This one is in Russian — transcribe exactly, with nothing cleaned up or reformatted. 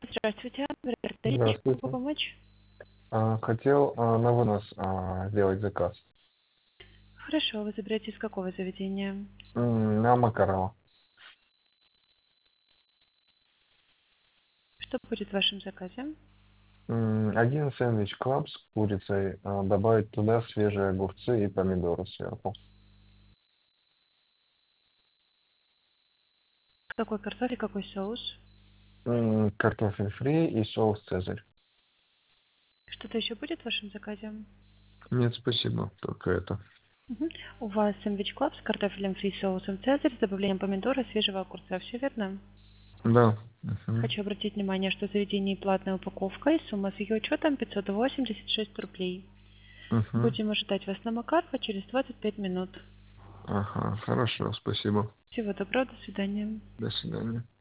Здравствуйте, Дарья, могу Здравствуйте. помочь? А, Хотел а, на вынос а, сделать заказ. Хорошо, вы заберете из какого заведения? М, На Макарова. Что будет в вашем заказе? М, Один сэндвич клаб с курицей. а, Добавить туда свежие огурцы и помидоры сверху. Какой картофель, какой соус? М, Картофель фри и соус цезарь. Что-то еще будет в вашем заказе? Нет, спасибо, только это. Мгм. У вас сэндвич клаб с картофелем фри и соусом цезарь с добавлением помидора и свежего огурца. Все верно? Да. Мгм. Хочу обратить внимание, что в заведении платная упаковка и сумма с ее учетом пятьсот восемьдесят шесть рублей. Мгм. Будем ожидать вас на Макарова через двадцать пять минут. Ага, хорошо, спасибо. Всего доброго, до свидания. До свидания.